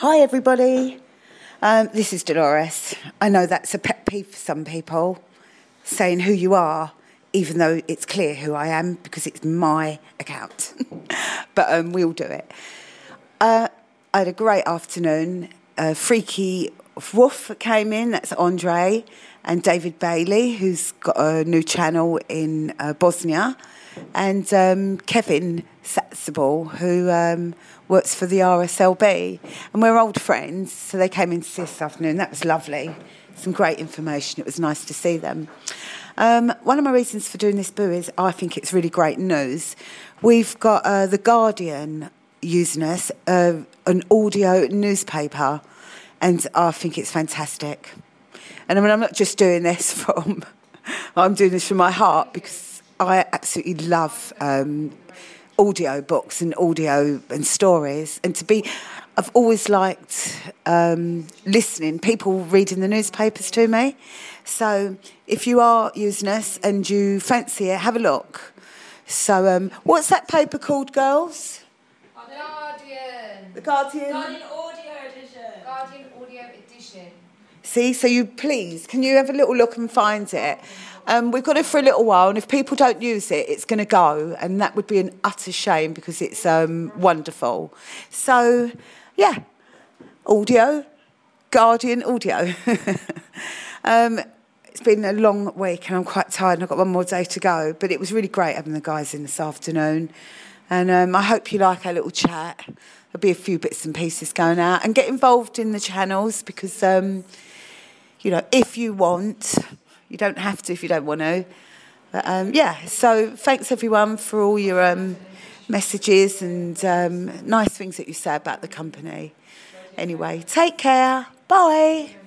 Hi everybody, this is Dolores. I know that's a pet peeve for some people, saying who you are, even though it's clear who I am because it's my account. But we all do it. I had a great afternoon. Freaky Wolf came in, that's Andre, and David Bailey, who's got a new channel in Bosnia, and Kevin Satsable, who works for the RSLB. And we're old friends, so they came in to see us this afternoon. That was lovely. Some great information. It was nice to see them. One of my reasons for doing this boo is I think it's really great news. We've got The Guardian using us, an audio newspaper, and I think it's fantastic. And I mean, I'm not just doing this I'm doing this from my heart because I absolutely love audio books and audio and stories. And I've always liked listening, people reading the newspapers to me. So if you are using us and you fancy it, have a look. So what's that paper called, girls? The Guardian. The Guardian? Guardian Audio Edition. Guardian Audio Edition. See, so can you have a little look and find it? We've got it for a little while, and if people don't use it, it's going to go, and that would be an utter shame because it's wonderful. So, yeah, audio, Guardian Audio. It's been a long week, and I'm quite tired, and I've got one more day to go, but it was really great having the guys in this afternoon, and I hope you like our little chat. There'll be a few bits and pieces going out, and get involved in the channels because, if you want... You don't have to if you don't want to. But, so thanks everyone for all your messages and nice things that you say about the company. Anyway, take care. Bye.